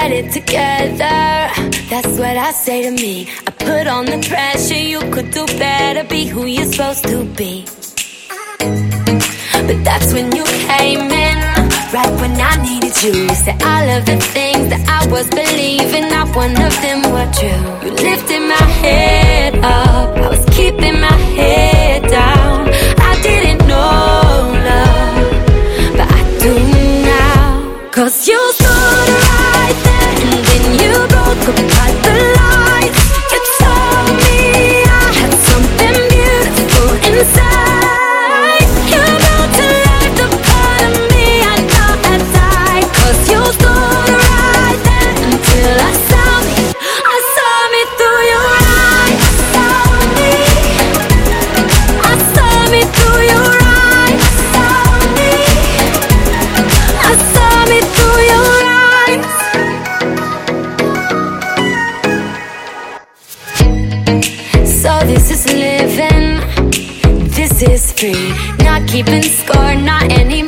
got it together. That's what I say to me. I put on the pressure, you could do better. Be who you're supposed to be. But that's when you came in, right when I needed you. You said all of the things that I was believing, not one of them were true. You lifted my head up, I was keeping my head down. I didn't know love, but I do now. 'Cause you stood right there, and then you broke apart the lights. You told me I had something beautiful inside. You brought to life the part of me I thought had died. 'Cause you stood right there until I saw me through your eyes. Saw me through your eyes. Saw me through your eyes. So this is living, this is free. Not keeping score, not anymore.